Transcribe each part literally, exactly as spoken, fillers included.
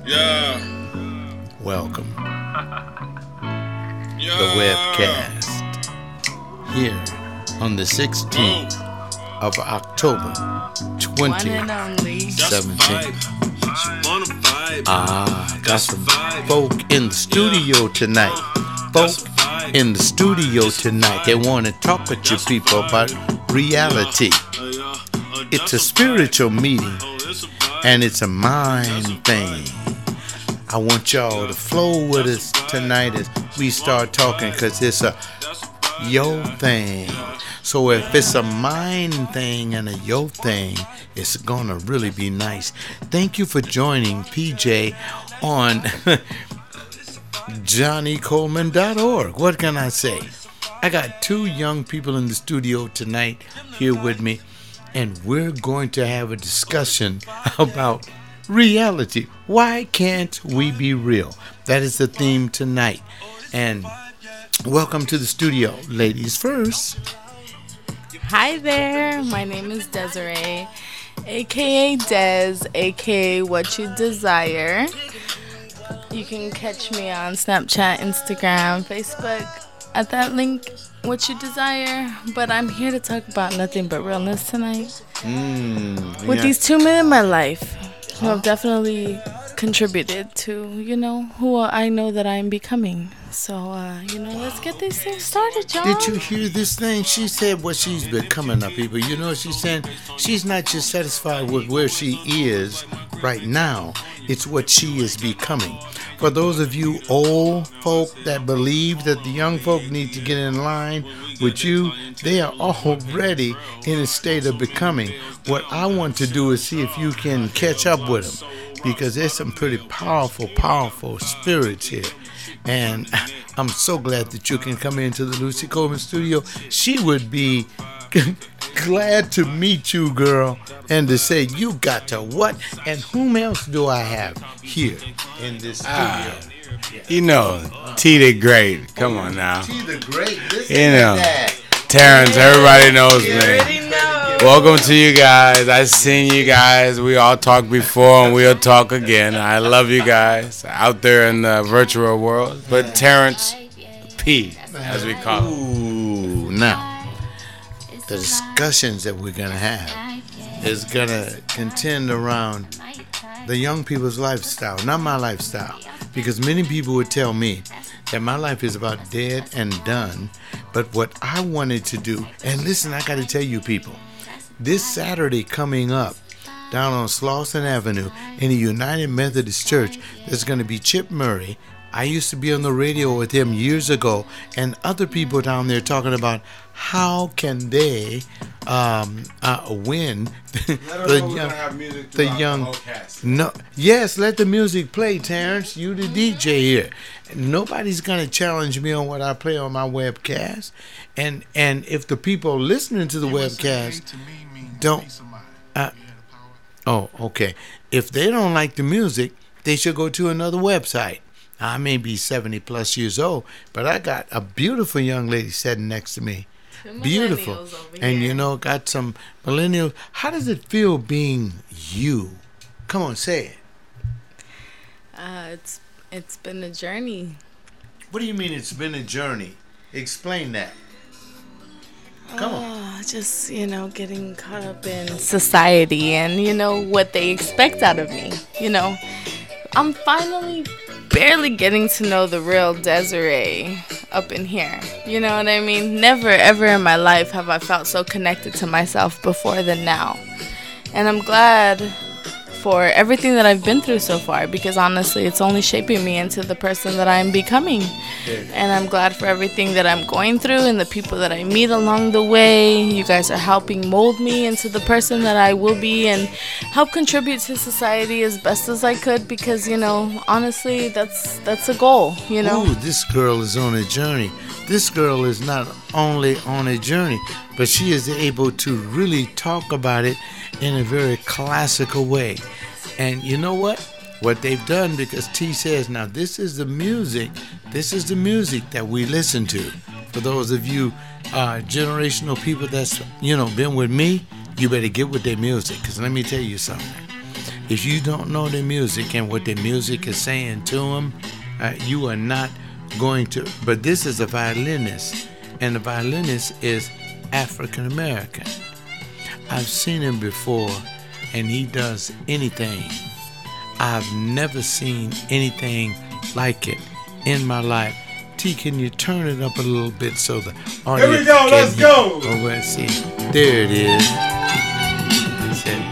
Yeah. Welcome. Yeah. The webcast. Here on the sixteenth of October, twenty seventeen. Ah, got some folk in the studio tonight. Folk in the studio tonight. They want to talk with you people about reality. It's a spiritual meeting, and it's a mind thing. I want y'all to flow with us tonight as we start talking, because it's a yo thing. So if it's a mind thing and a yo thing, it's gonna really be nice. Thank you for joining P J on Johnny Coleman dot org. What can I say? I got two young people in the studio tonight here with me, and we're going to have a discussion about reality. Why can't we be real? That is the theme tonight. And welcome to the studio. Ladies first. Hi there. My name is Desiree, aka Des, aka What You Desire. You can catch me on Snapchat, Instagram, Facebook at that link, What You Desire. But I'm here to talk about nothing but realness tonight. Mm, With yeah. these two men in my life who have definitely contributed to, you know, who I know that I'm becoming. So, uh, you know, let's get these things started, John. Did you hear this thing? She said what she's becoming now, people. You know what she's saying? She's not just satisfied with where she is right now. It's what she is becoming. For those of you old folk that believe that the young folk need to get in line with you, they are already in a state of becoming. What I want to do is see if you can catch up with them, because there's some pretty powerful, powerful spirits here. And I'm so glad that you can come into the Lucy Coleman studio. She would be glad to meet you, girl, and to say you got to what? And whom else do I have here in this studio? Ah, you know, T the Great. Come on now. T the Great. Listen You know, to that. Terrence, everybody knows You me. already know. Welcome to you guys. I seen you guys. We all talked before, and we'll talk again. I love you guys out there in the virtual world. But Terrence P, as we call him. Ooh, now, the discussions that we're going to have is going to contend around the young people's lifestyle, not my lifestyle. Because many people would tell me that my life is about dead and done. But what I wanted to do, and listen, I got to tell you people, this Saturday coming up down on Slauson Avenue in the United Methodist Church, there's going to be Chip Murray. I used to be on the radio with him years ago, and other people down there talking about how can they um, uh, win the young, the young. No, yes, let the music play, Terrence. You the D J here. Nobody's gonna challenge me on what I play on my webcast, and and if the people listening to the webcast don't. Uh, oh, okay. If they don't like the music, they should go to another website. I may be seventy plus years old, but I got a beautiful young lady sitting next to me. Two Beautiful. millennials over And here. you know, got some millennials. How does it feel being you? Come on, say it. Uh, it's it's been a journey. What do you mean it's been a journey? Explain that. Come on. Oh, just, you know, getting caught up in society and, you know, what they expect out of me. You know, I'm finally barely getting to know the real Desiree up in here. You know what I mean? Never, ever in my life have I felt so connected to myself before than now. And I'm glad for everything that I've been through so far, because honestly, it's only shaping me into the person that I'm becoming. And I'm glad for everything that I'm going through and the people that I meet along the way. You guys are helping mold me into the person that I will be and help contribute to society as best as I could, because, you know, honestly, that's that's a goal, you know. Ooh, this girl is on a journey. This girl is not only on a journey, but she is able to really talk about it in a very classical way. And you know what? What they've done, because T says, now this is the music, this is the music that we listen to. For those of you uh, generational people that's, you know, been with me, you better get with their music, because let me tell you something. If you don't know their music and what their music is saying to them, uh, you are not going to. But this is a violinist, and the violinist is African American. I've seen him before, and he does anything. I've never seen anything like it in my life. T, can you turn it up a little bit so the audience Here we go, can let's hear? go. Oh, let's see. There it is. That's it.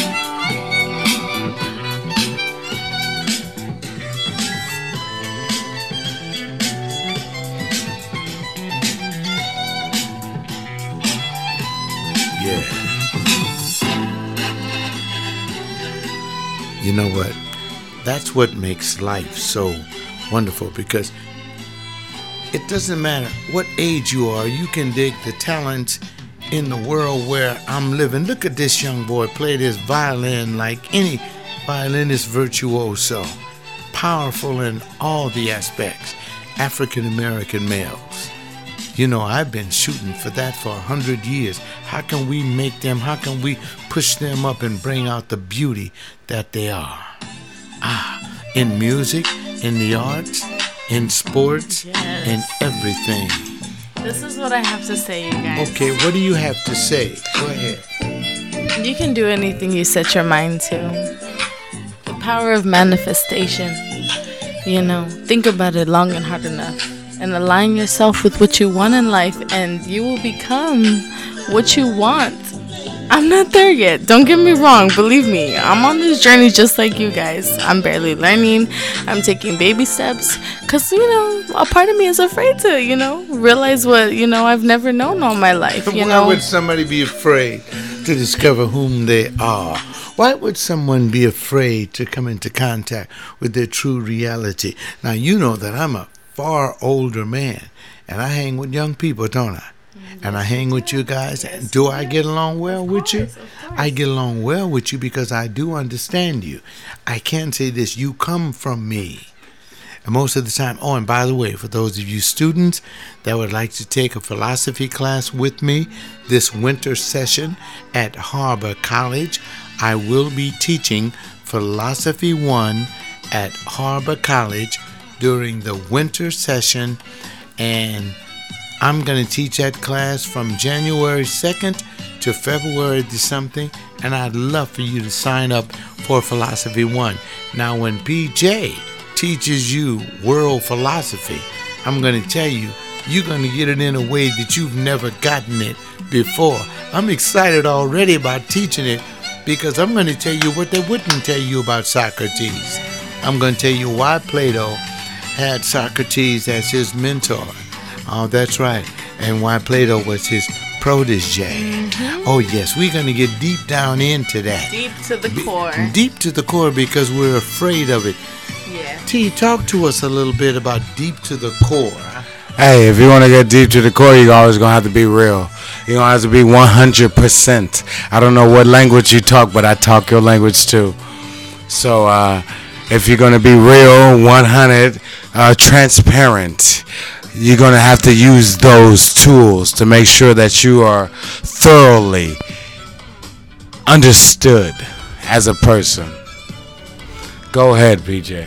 Yeah. You know what? That's what makes life so wonderful, because it doesn't matter what age you are, you can dig the talents in the world where I'm living. Look at this young boy play this violin like any violinist virtuoso. Powerful in all the aspects. African American males. You know, I've been shooting for that for a hundred years. How can we make them, how can we push them up and bring out the beauty that they are? Ah, in music, in the arts, in sports, Yes. in everything. This is what I have to say, you guys. Okay, what do you have to say? Go ahead. You can do anything you set your mind to. The power of manifestation. You know, think about it long and hard enough. And align yourself with what you want in life, and you will become what you want. I'm not there yet. Don't get me wrong. Believe me, I'm on this journey just like you guys. I'm barely learning. I'm taking baby steps. Because, you know, a part of me is afraid to, you know, realize what, you know, I've never known all my life, you Why know. would somebody be afraid to discover whom they are? Why would someone be afraid to come into contact with their true reality? Now, you know that I'm a far older man, and I hang with young people, don't I? And I hang with you guys. And do I get along well with you? I get along well with you because I do understand you. I can say this, you come from me. And most of the time, oh, and by the way, for those of you students that would like to take a philosophy class with me this winter session at Harbor College, I will be teaching Philosophy one at Harbor College during the winter session, and I'm going to teach that class from January second to February to something, and I'd love for you to sign up for Philosophy one. Now, when P J teaches you world philosophy, I'm going to tell you, you're going to get it in a way that you've never gotten it before. I'm excited already about teaching it because I'm going to tell you what they wouldn't tell you about Socrates. I'm going to tell you why Plato had Socrates as his mentor. Oh, that's right. And why Plato was his protege. Mm-hmm. Oh, yes, we're going to get deep down into that. Deep to the Be- core. Deep to the core because we're afraid of it. Yeah. T, talk to us a little bit about deep to the core. Huh? Hey, if you want to get deep to the core, you're always going to have to be real. You're going to have to be one hundred percent. I don't know what language you talk, but I talk your language too. So uh, if you're going to be real, one hundred, uh, transparent, you're going to have to use those tools to make sure that you are thoroughly understood as a person. Go ahead, P J.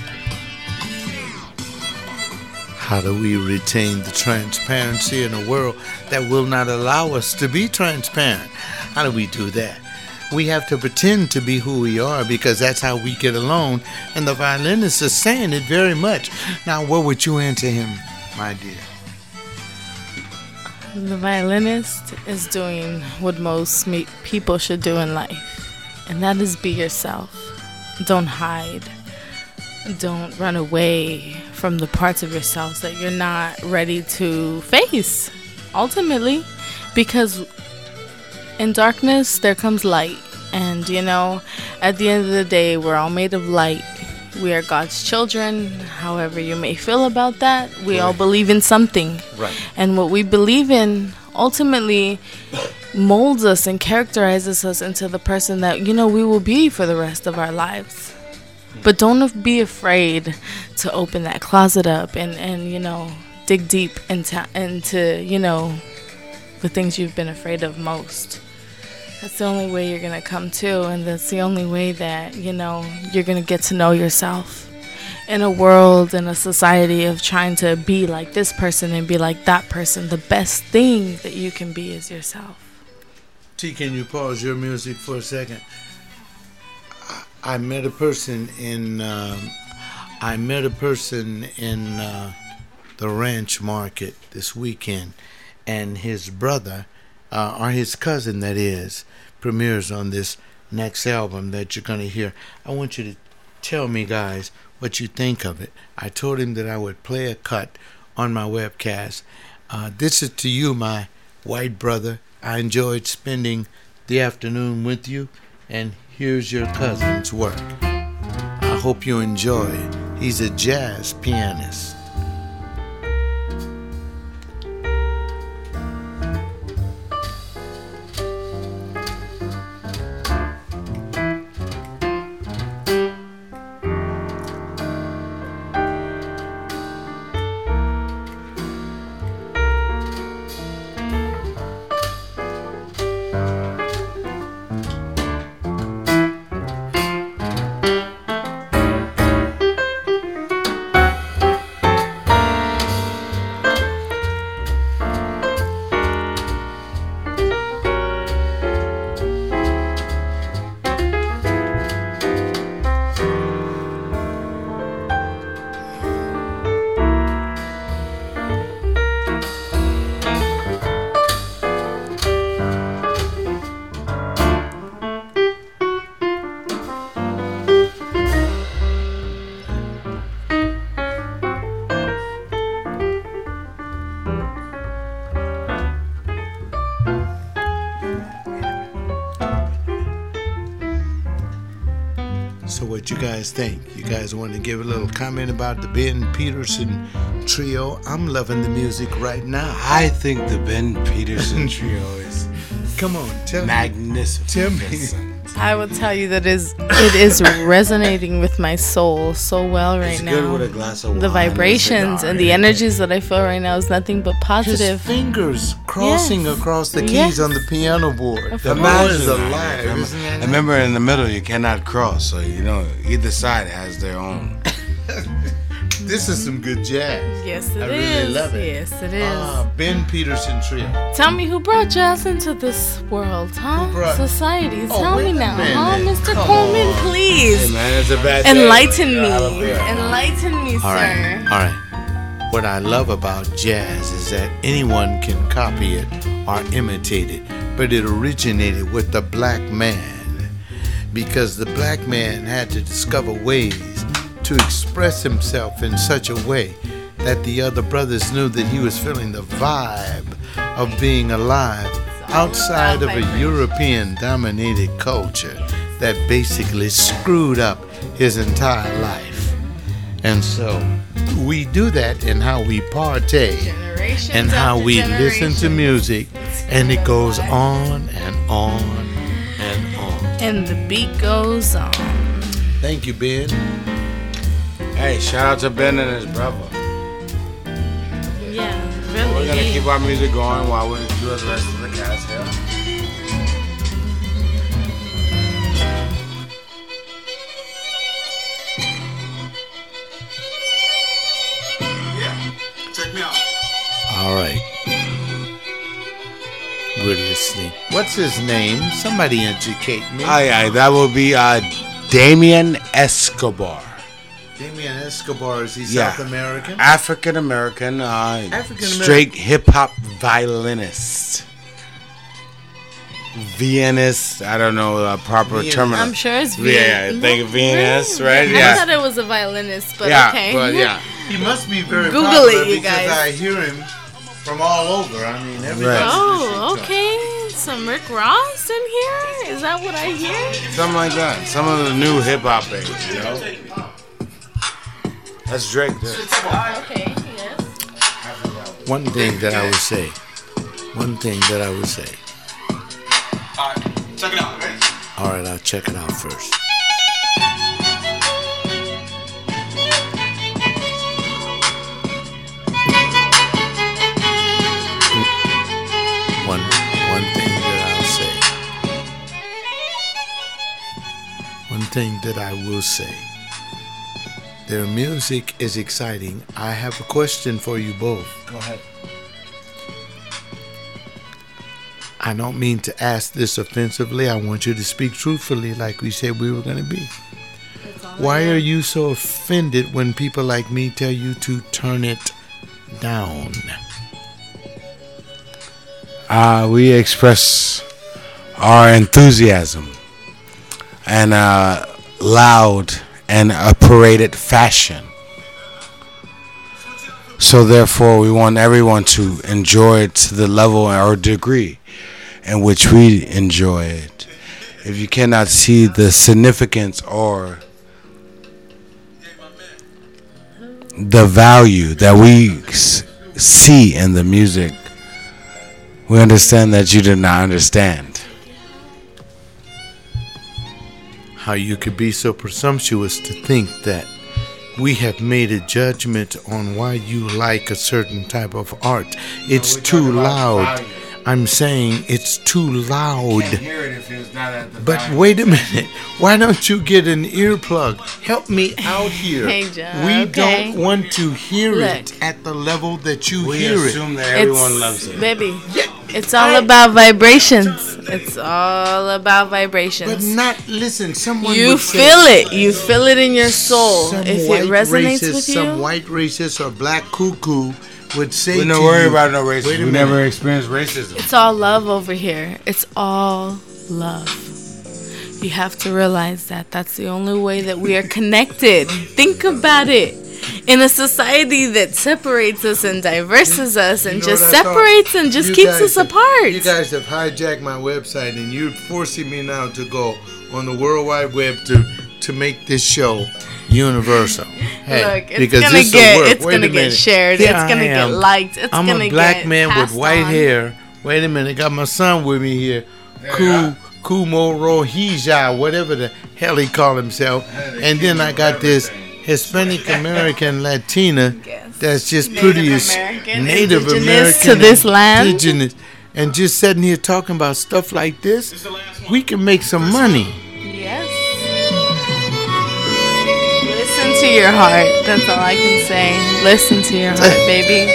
How do we retain the transparency in a world that will not allow us to be transparent? How do we do that? We have to pretend to be who we are because that's how we get along. And the violinist is saying it very much. Now, what would you answer him, my dear? The violinist is doing what most me- people should do in life, and that is be yourself. Don't hide. Don't run away from the parts of yourselves that you're not ready to face, ultimately, because in darkness there comes light, and you know, at the end of the day, we're all made of light. We are God's children. However you may feel about that, we all believe in something. Right. And what we believe in ultimately molds us and characterizes us into the person that, you know, we will be for the rest of our lives. But don't be afraid to open that closet up and, and you know, dig deep into, into, you know, the things you've been afraid of most. That's the only way you're going to come to, and that's the only way that, you know, you're going to get to know yourself. In a world, in a society of trying to be like this person and be like that person, the best thing that you can be is yourself. T, can you pause your music for a second? I, I met a person in, um, I met a person in uh, the ranch market this weekend, and his brother, uh, or his cousin that is, premieres on this next album that you're going to hear. I want you to tell me, guys, what you think of it. I told him that I would play a cut on my webcast. Uh, this is to you, my white brother. I enjoyed spending the afternoon with you, and here's your cousin's work. I hope you enjoy it. He's a jazz pianist. So what you guys think? You guys want to give a little comment about the Ben Peterson Trio? I'm loving the music right now. I think the Ben Peterson Trio is Come on, tell magnificent. Tell me. I will tell you that is it is resonating with my soul so well right It's now. good with a glass of wine. The vibrations and the energies that I feel right now is nothing but His positive. fingers crossing Yes. across the keys Yes. on the piano board. Of The course. man is Imagine alive, that. isn't that? Remember, in the middle, you cannot cross. So, you know, either side has their own. This is some good jazz. Yes, it is. I really love it. Yes, it is. Ah, Ben Peterson Trio. Tell me who brought jazz into this world, huh? Who brought- Society. Oh, Tell wait me a now, minute. huh, Mister Come Coleman, on. please. Hey, man, it's a bad day. Enlighten Yeah, me. I don't care. Enlighten me, All sir. right, all right. What I love about jazz is that anyone can copy it or imitate it, but it originated with the black man because the black man had to discover ways to express himself in such a way that the other brothers knew that he was feeling the vibe of being alive outside of a European-dominated culture that basically screwed up his entire life. And so we do that in how we partay Generations and how after we listen to generations. music, and it goes on and on and on. And the beat goes on. Thank you, Ben. Hey, shout out to Ben and his brother. Yeah, really. We're gonna keep our music going while we do the rest of the cast here. Check me out. All right. We're listening. What's his name? Somebody educate me. Aye, aye, that will be uh, Damien Escobar. Damian Escobar, is he Yeah. South American? African American, uh, African-American. straight hip hop violinist. Vienist, I don't know the proper Vienist. term. I'm sure it's Yeah, Viet- I think Vienist, Really? right? I Yeah. thought it was a violinist, but yeah, okay. but yeah. He must be very Google popular it, you because guys. I hear him from all over. I mean, everybody's Right. Oh, listening to him. okay. Some Rick Ross in here? Is that what I hear? Something like that. Some of the new hip hop age, you know? That's Drake there. Okay, yes. One thing that I would say, one thing that I would say. Alright, check it out, ready? All right, I'll check it out first. One, one thing that I'll say. thing that I will say. Their music is exciting. I have a question for you both. Go ahead. I don't mean to ask this offensively. I want you to speak truthfully like we said we were going to be. Why are you so offended when people like me tell you to turn it down? Uh, we express our enthusiasm in a loud and a paraded fashion. So therefore, we want everyone to enjoy it to the level or degree in which we enjoy it. If you cannot see the significance or the value that we s- see in the music, we understand that you did not understand. How you could be so presumptuous to think that we have made a judgment on why you like a certain type of art. It's too loud. I'm saying it's too loud. Hear it if it's not at the But volume. wait a minute. Why don't you get an earplug? Help me out here. Hey, John, we okay. don't want to hear it Look. at the level that you We hear assume it. that everyone loves it. Baby, it's all about vibrations. It's all about vibrations. But not, listen, someone You would say- feel it. You feel it in your soul. Some If white it resonates racist, with some you, white racist or black cuckoo would say We're to not worried you, about no Wait a racism. We minute. never experienced racism. it's all love over here. It's all love. You have to realize that. That's the only way that we are connected. Think about it. In a society that separates us and diverses us and You know just what I thought? separates and just You keeps guys us have- apart. You guys have hijacked my website, and you're forcing me now to go on the World Wide Web to to make this show universal. Hey, Look, it's because gonna this'll get work. it's Wait a gonna get minute. shared. Here it's gonna I get am. liked. It's I'm gonna a black get man with passed white on. hair. Wait a minute, got my son with me here. Ku Kumo Rohija, whatever the hell he called himself. And then I got this Hispanic American Latina Yes. that's just Native pretty as American, Native indigenous American to this land. indigenous, and just sitting here talking about stuff like this. We can make some money. Yes. Listen to your heart. That's all I can say. Listen to your heart, baby.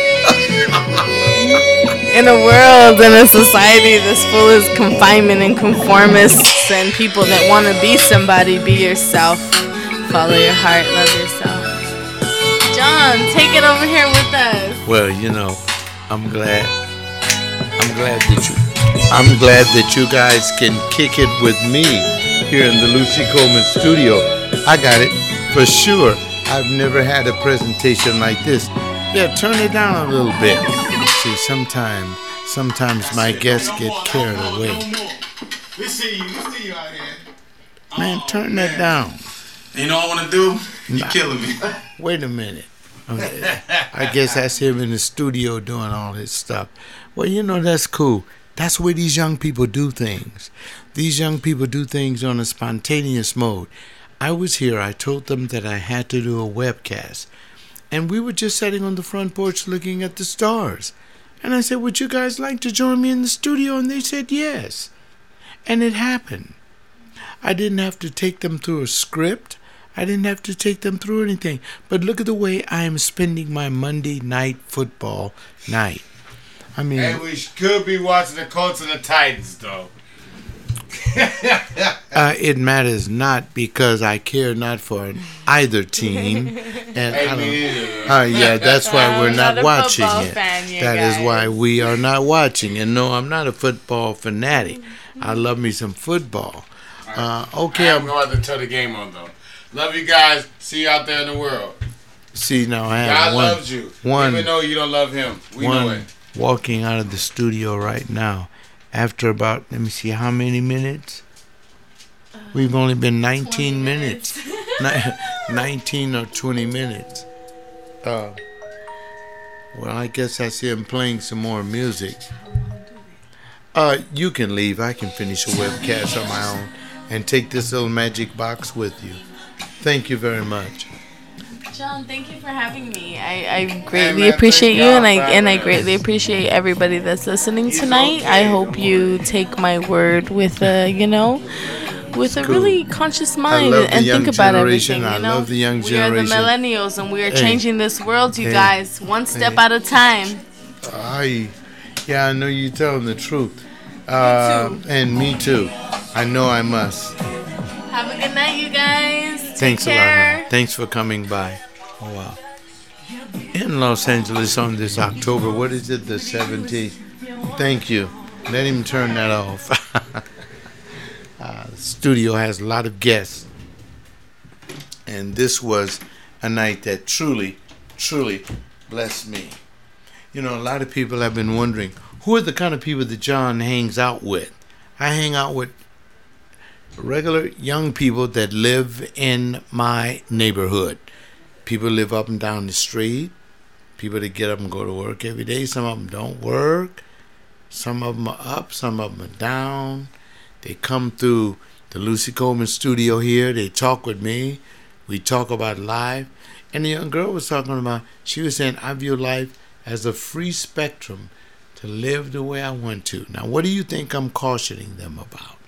In a world, in a society that's full of confinement and conformists and people that want to be somebody, be yourself. Follow your heart. Love yourself. John, take it over here with us. Well, you know, I'm glad. I'm glad that you. I'm glad that you guys can kick it with me here in the Lucy Coleman studio. I got it for sure. I've never had a presentation like this. Yeah, turn it down a little bit. See, sometimes, sometimes my guests get carried away. We see you. We see you out here. Man, Oh, turn that man. down. You know what I want to do? You're killing me. Wait a minute. Okay. I guess that's him in the studio doing all his stuff. Well, you know, that's cool. That's where these young people do things. These young people do things on a spontaneous mode. I was here. I told them that I had to do a webcast. And we were just sitting on the front porch looking at the stars. And I said, would you guys like to join me in the studio? And they said yes. And it happened. I didn't have to take them through a script. I didn't have to take them through anything. But look at the way I am spending my Monday night football night. I mean, Hey, we could be watching the Colts and the Titans, though. uh, it matters not because I care not for either team. And Hey, I me don't, neither. uh, yeah, that's why I'm we're not not a watching football it. fan, you That is guys. why we are not watching. And no, I'm not a football fanatic. I love me some football. Uh, okay, I'm I'm, going to turn the game on, though. Love you guys. See you out there in the world. see now I God have one. loves you. one- Even though you don't love him. We know one it. walking out of the studio right now after about, let me see, how many minutes? We've only been nineteen minutes. Ni- nineteen or twenty minutes. Uh, well, I guess I see him playing some more music. Uh, you can leave. I can finish a webcast on my own and take this little magic box with you. Thank you very much. John, thank you for having me. I, I greatly man, appreciate thank you, y'all and I for and I having us. greatly appreciate everybody that's listening He's tonight. okay I hope over you take my word with, uh, you know, with a cool. really conscious mind love the and young think about generation. everything. You I know, love the young we are the generation. millennials, and we are Hey. changing this world, you Hey. guys, one step Hey. at a time. I, yeah, I know you're telling the truth. Uh, Me too. And me too. I know I must. Have a good night, you guys. Take Thanks a lot. care. Honey. Thanks for coming by. Oh, wow. In Los Angeles on this October, what is it, the seventeenth? Thank you. Let him turn that off. uh, the studio has a lot of guests. And this was a night that truly, truly blessed me. You know, a lot of people have been wondering, who are the kind of people that John hangs out with? I hang out with regular young people that live in my neighborhood. People live up and down the street. People that get up and go to work every day. Some of them don't work. Some of them are up. Some of them are down. They come through the Lucy Coleman studio here. They talk with me. We talk about life. And the young girl was talking about, she was saying, I view life as a free spectrum to live the way I want to. Now, what do you think I'm cautioning them about?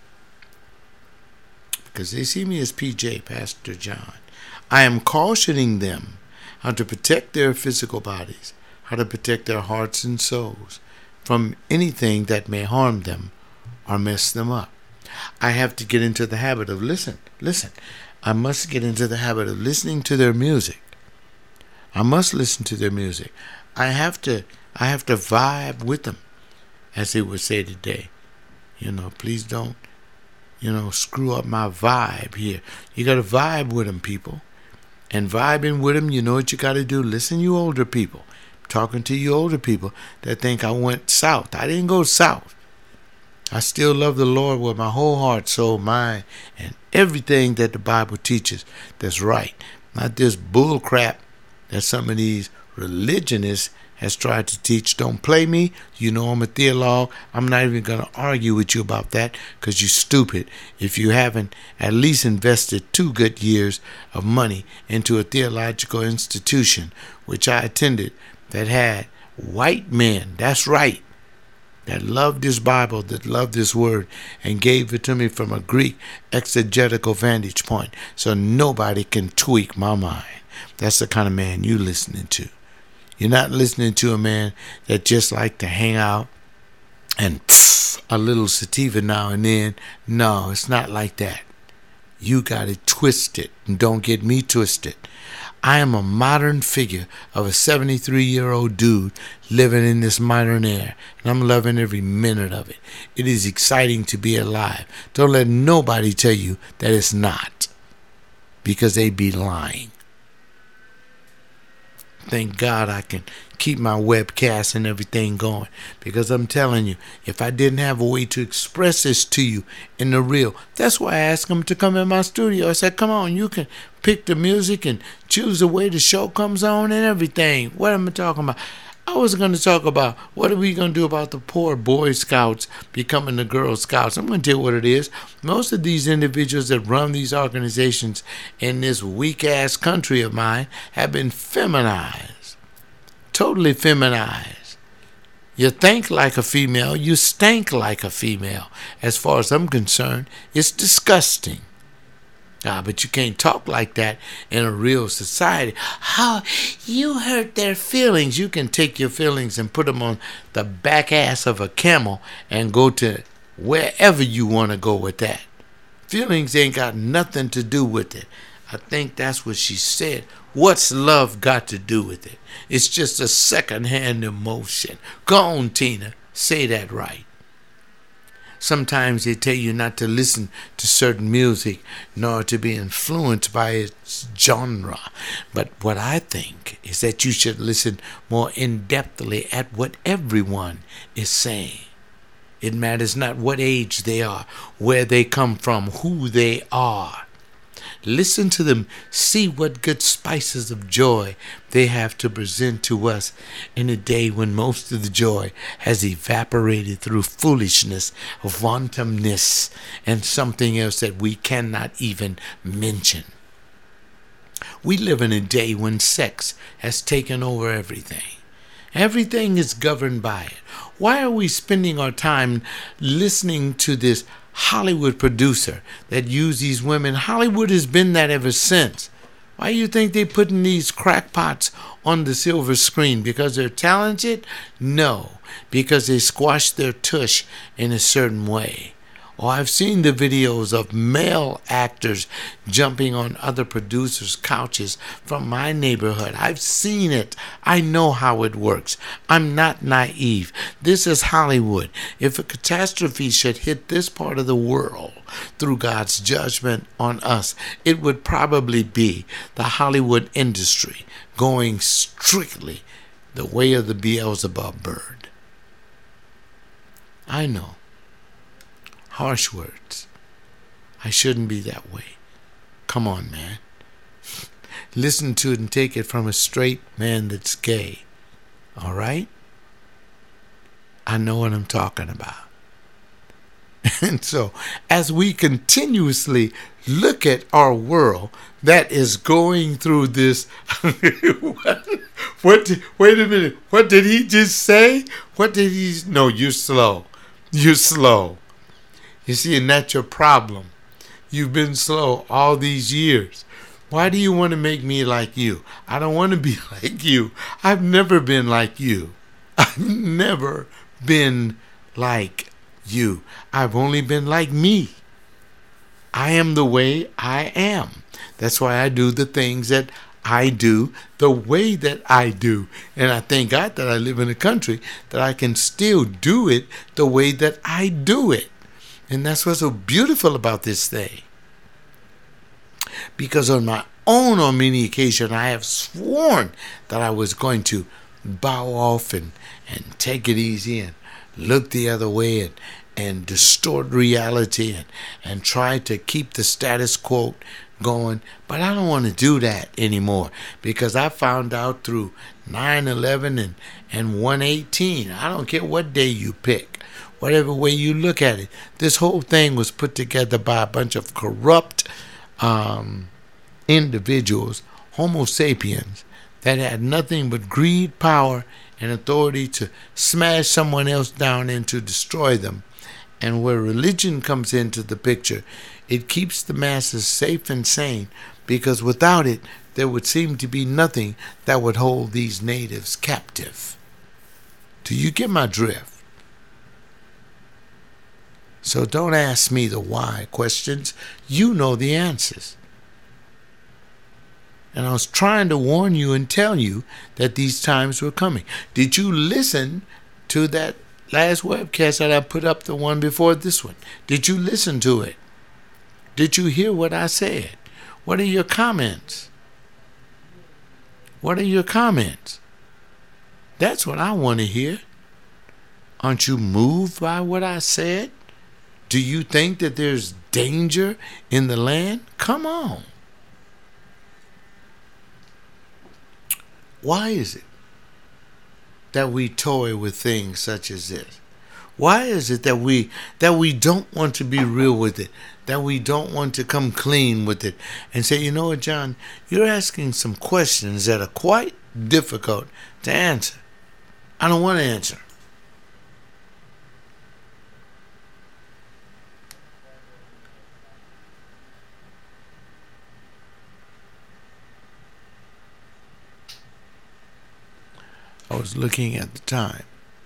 Because they see me as P J, Pastor John. I am cautioning them how to protect their physical bodies, how to protect their hearts and souls from anything that may harm them or mess them up. I have to get into the habit of listen, listen. I must get into the habit of listening to their music. I must listen to their music. I have to I have to vibe with them, as they would say today. You know, please don't, you know, screw up my vibe here. You got to vibe with them, people. And vibing with them, you know what you got to do? Listen, you older people. I'm talking to you older people that think I went south. I didn't go south. I still love the Lord with my whole heart, soul, mind, and everything that the Bible teaches that's right. Not this bull crap that some of these religionists has tried to teach. Don't play me. You know I'm a theologue. I'm not even going to argue with you about that because you're stupid if you haven't at least invested two good years of money into a theological institution, which I attended, that had white men, that's right, that loved this Bible, that loved this word, and gave it to me from a Greek exegetical vantage point, so nobody can tweak my mind. That's the kind of man you listening to. You're not listening to a man that just like to hang out and pff, a little sativa now and then. No, it's not like that. You got it twisted, and don't get me twisted. I am a modern figure of a seventy-three-year-old dude living in this modern era, and I'm loving every minute of it. It is exciting to be alive. Don't let nobody tell you that it's not, because they be lying. Thank God I can keep my webcast and everything going, because I'm telling you, if I didn't have a way to express this to you in the real, that's why I asked them to come in my studio. I said, come on, you can pick the music and choose the way the show comes on and everything. What am I talking about? I was going to talk about what are we going to do about the poor Boy Scouts becoming the Girl Scouts. I'm going to tell you what it is. Most of these individuals that run these organizations in this weak-ass country of mine have been feminized, totally feminized. You think like a female, you stink like a female. As far as I'm concerned, it's disgusting. Ah, but you can't talk like that in a real society. How you hurt their feelings. You can take your feelings and put them on the back ass of a camel and go to wherever you want to go with that. Feelings ain't got nothing to do with it. I think that's what she said. What's love got to do with it? It's just a second-hand emotion. Go on, Tina. Say that right. Sometimes they tell you not to listen to certain music, nor to be influenced by its genre. But what I think is that you should listen more in-depthly at what everyone is saying. It matters not what age they are, where they come from, who they are. Listen to them. See what good spices of joy they have to present to us in a day when most of the joy has evaporated through foolishness, wantonness, and something else that we cannot even mention. We live in a day when sex has taken over everything. Everything is governed by it. Why are we spending our time listening to this Hollywood producer that used these women. Hollywood has been that ever since. Why do you think they putting these crackpots on the silver screen? Because they're talented? No, because they squash their tush in a certain way. Oh, I've seen the videos of male actors jumping on other producers' couches from my neighborhood. I've seen it. I know how it works. I'm not naive. This is Hollywood. If a catastrophe should hit this part of the world through God's judgment on us, it would probably be the Hollywood industry going strictly the way of the Beelzebub bird. I know. Harsh words. I shouldn't be that way. Come on, man. Listen to it and take it from a straight man that's gay. All right? I know what I'm talking about. And so, as we continuously look at our world that is going through this... what, what did, wait a minute. What did he just say? What did he... No, you're slow. You're slow. You see, and that's your problem. You've been slow all these years. Why do you want to make me like you? I don't want to be like you. I've never been like you. I've never been like you. I've only been like me. I am the way I am. That's why I do the things that I do the way that I do. And I thank God that I live in a country that I can still do it the way that I do it. And that's what's so beautiful about this thing. Because on my own, on many occasions, I have sworn that I was going to bow off and, and take it easy and look the other way and, and distort reality and, and try to keep the status quo going. But I don't want to do that anymore, because I found out through nine eleven and, and one eighteen, I don't care what day you pick, whatever way you look at it, this whole thing was put together by a bunch of corrupt um, individuals, Homo sapiens, that had nothing but greed, power, and authority to smash someone else down and to destroy them. And where religion comes into the picture, it keeps the masses safe and sane, because without it, there would seem to be nothing that would hold these natives captive. Do you get my drift? So don't ask me the why questions. You know the answers. And I was trying to warn you and tell you that these times were coming. Did you listen to that last webcast that I put up, the one before this one? Did you listen to it? Did you hear what I said? What are your comments? What are your comments? That's what I want to hear. Aren't you moved by what I said? Do you think that there's danger in the land? Come on. Why is it that we toy with things such as this? Why is it that we that we don't want to be real with it, that we don't want to come clean with it and say, you know what, John, you're asking some questions that are quite difficult to answer. I don't want to answer. I was looking at the time,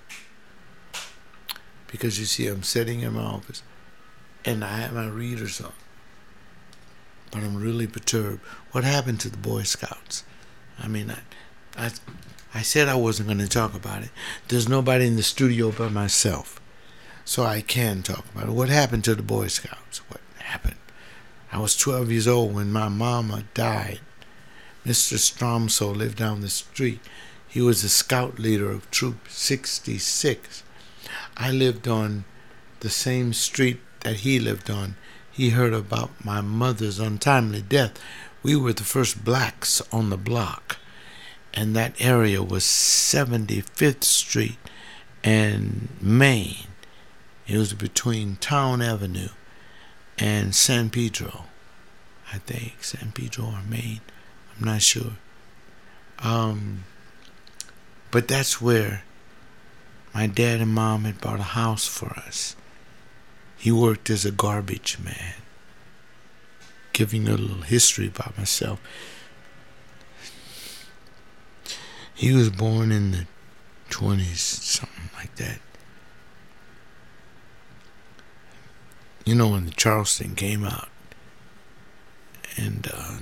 because you see I'm sitting in my office and I have my readers on, but I'm really perturbed. What happened to the Boy Scouts? I mean, I, I, I said I wasn't going to talk about it. There's nobody in the studio but myself, so I can talk about it. What happened to the Boy Scouts? What happened? I was twelve years old when my mama died. Mister Stromso lived down the street. He was the scout leader of Troop sixty-six. I lived on the same street that he lived on. He heard about my mother's untimely death. We were the first blacks on the block, and that area was seventy-fifth Street and Main. It was between Town Avenue and San Pedro, I think. San Pedro or Main. I'm not sure. Um... But that's where my dad and mom had bought a house for us. He worked as a garbage man. Giving you a little history about myself. He was born in the twenties, something like that. You know, when the Charleston came out, and uh,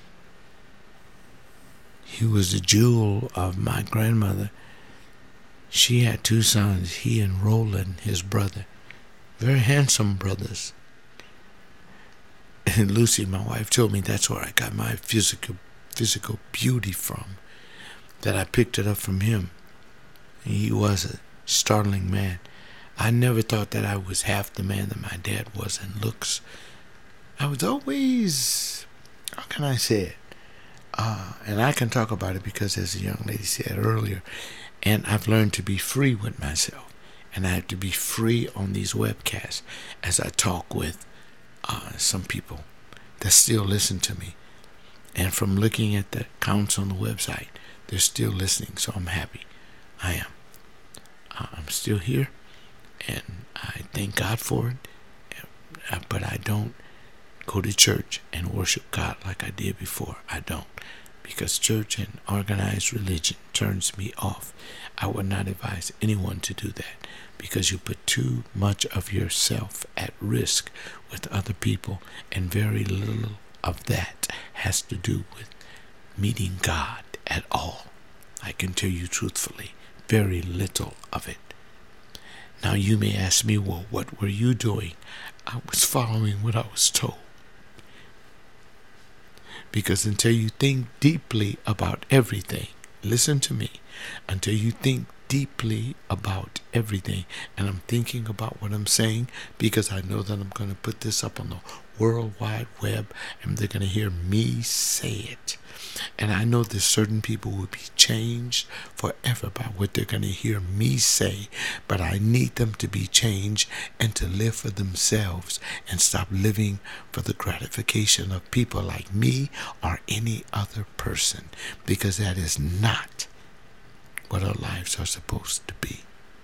he was the jewel of my grandmother. She had two sons, he and Roland, his brother. Very handsome brothers. And Lucy, my wife, told me that's where I got my physical physical beauty from. That I picked it up from him. He was a startling man. I never thought that I was half the man that my dad was in looks. I was always, how can I say it? Uh, and I can talk about it because, as the young lady said earlier, and I've learned to be free with myself. And I have to be free on these webcasts as I talk with uh, some people that still listen to me. And from looking at the counts on the website, they're still listening, so I'm happy. I am. Uh, I'm still here, and I thank God for it. Uh, but I don't go to church and worship God like I did before. I don't. Because church and organized religion turns me off. I would not advise anyone to do that, because you put too much of yourself at risk with other people, and very little of that has to do with meeting God at all. I can tell you truthfully, very little of it. Now you may ask me, well, what were you doing? I was following what I was told. Because until you think deeply about everything, listen to me, until you think deeply about everything, and I'm thinking about what I'm saying, because I know that I'm going to put this up on the World Wide Web, and they're going to hear me say it. And I know that certain people will be changed forever by what they're going to hear me say, but I need them to be changed and to live for themselves and stop living for the gratification of people like me or any other person, because that is not what our lives are supposed to be.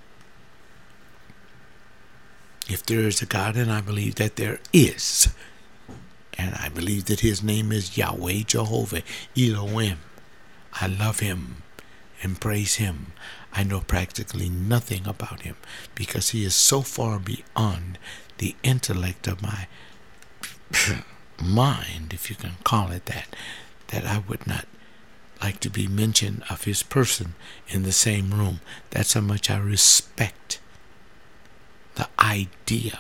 If there is a God, and I believe that there is, and I believe that his name is Yahweh Jehovah Elohim, I love him and praise him. I know practically nothing about him, because he is so far beyond the intellect of my mind, if you can call it that, that I would not like to be mentioned of his person in the same room. That's how much I respect the idea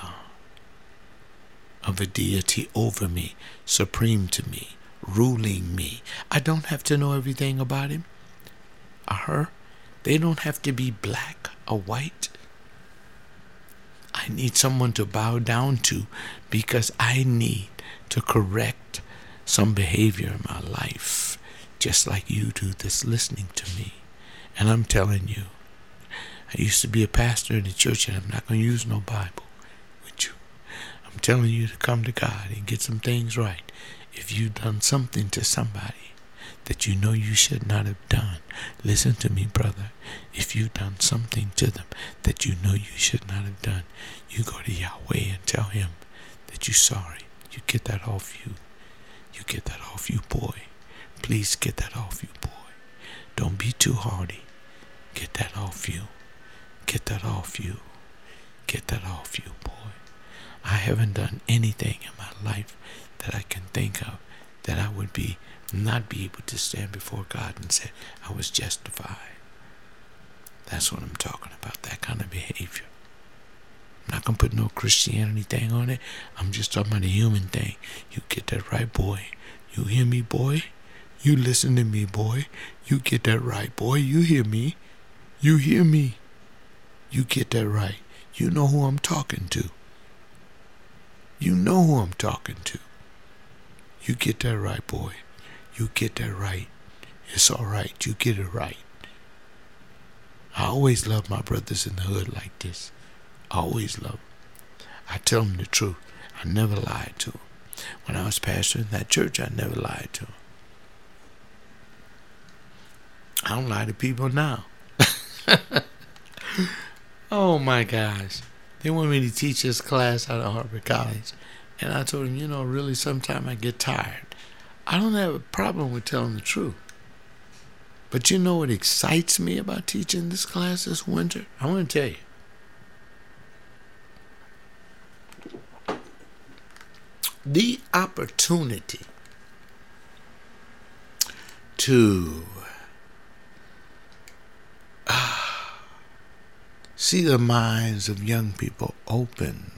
of a deity over me, supreme to me, ruling me. I don't have to know everything about him or her. They don't have to be black or white. I need someone to bow down to, because I need to correct some behavior in my life, just like you do that's listening to me. And I'm telling you, I used to be a pastor in the church, and I'm not going to use no Bible with you. I'm telling you to come to God and get some things right. If you've done something to somebody that you know you should not have done, listen to me, brother. If you've done something to them that you know you should not have done, you go to Yahweh and tell him that you're sorry. You get that off you. You get that off you, boy. Please get that off you, boy. Don't be too hardy. Get that off you. Get that off you. Get that off you, boy. I haven't done anything in my life that I can think of that I would be not be able to stand before God and say I was justified. That's what I'm talking about, that kind of behavior. I'm not going to put no Christianity thing on it. I'm just talking about the human thing. You get that right, boy. You hear me, boy? You listen to me, boy. You get that right, boy. You hear me. You hear me. You get that right. You know who I'm talking to. You know who I'm talking to. You get that right, boy. You get that right. It's all right. You get it right. I always love my brothers in the hood like this. I always love them. I tell them the truth. I never lied to them. When I was pastoring that church, I never lied to them. I don't lie to people now. Oh my gosh. They want me to teach this class out of Harvard College. And I told them, you know, really, sometimes I get tired. I don't have a problem with telling the truth. But you know what excites me about teaching this class this winter? I want to tell you. The opportunity to uh, see the minds of young people open.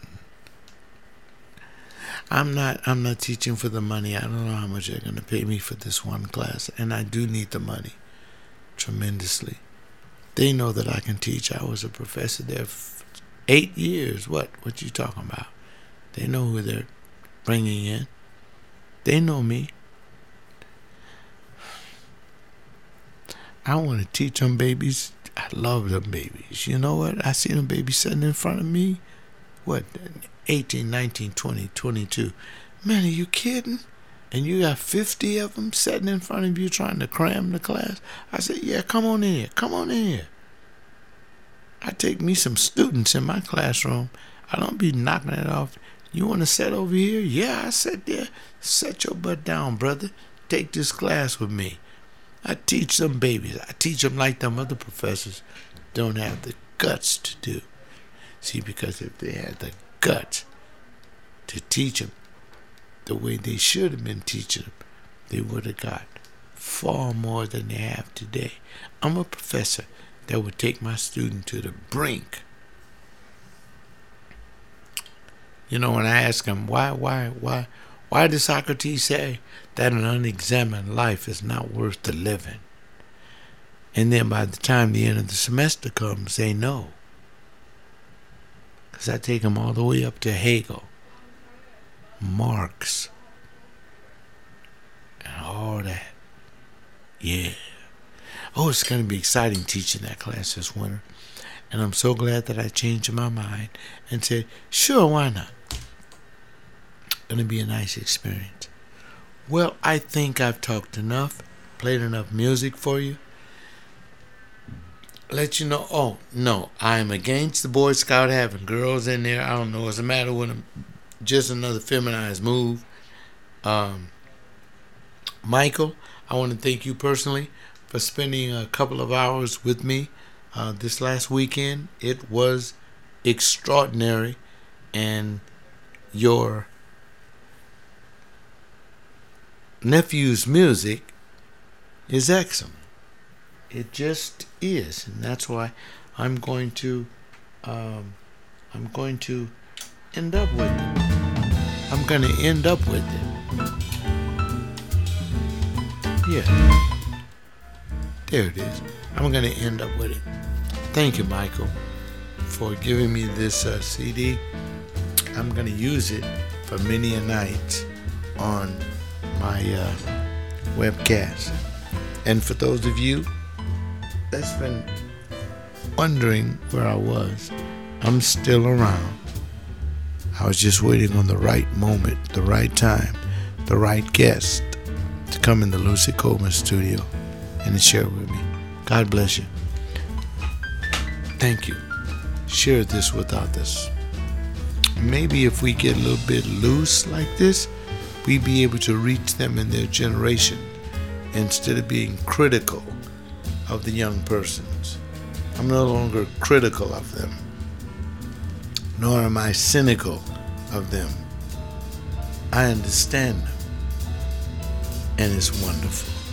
I'm not I'm not teaching for the money. I don't know how much they're going to pay me for this one class, and I do need the money tremendously. They know that I can teach. I was a professor there for eight years. What? What you talking about? They know who they're bringing in. They know me. I want to teach them babies. I love them babies. You know what? I see them babies sitting in front of me. What? eighteen, nineteen, twenty, twenty-two. Man, are you kidding? And you got fifty of them sitting in front of you trying to cram the class? I said, yeah, come on in here. Come on in here. I take me some students in my classroom. I don't be knocking it off. You want to sit over here? Yeah, I sit there. Set your butt down, brother. Take this class with me. I teach them babies. I teach them like them other professors don't have the guts to do. See, because if they had the guts to teach them the way they should have been teaching them, they would have got far more than they have today. I'm a professor that would take my student to the brink. You know, when I ask them, why, why, why, why did Socrates say that an unexamined life is not worth the living? And then by the time the end of the semester comes, they know. Because I take them all the way up to Hegel, Marx, and all that. Yeah. Oh, it's going to be exciting teaching that class this winter. And I'm so glad that I changed my mind and said, sure, why not? Going to be a nice experience. Well, I think I've talked enough, played enough music for you. Let you know, oh, no, I am against the Boy Scout having girls in there. I don't know what's the matter with them. Just another feminized move. Um, Michael, I want to thank you personally for spending a couple of hours with me uh, this last weekend. It was extraordinary, and your nephew's music is excellent. It just is, and that's why I'm going to, um, I'm going to end up with it. I'm going to end up with it. Yeah, there it is. I'm going to end up with it. Thank you, Michael, for giving me this uh, C D. I'm going to use it for many a night on my uh, webcast. And for those of you that's been wondering where I was, I'm still around. I was just waiting on the right moment, the right time, the right guest to come in the Lucy Coleman studio and to share with me. God bless you. Thank you. Share this with others. Maybe if we get a little bit loose like this, we'd be able to reach them in their generation instead of being critical of the young persons. I'm no longer critical of them, nor am I cynical of them. I understand them, and it's wonderful.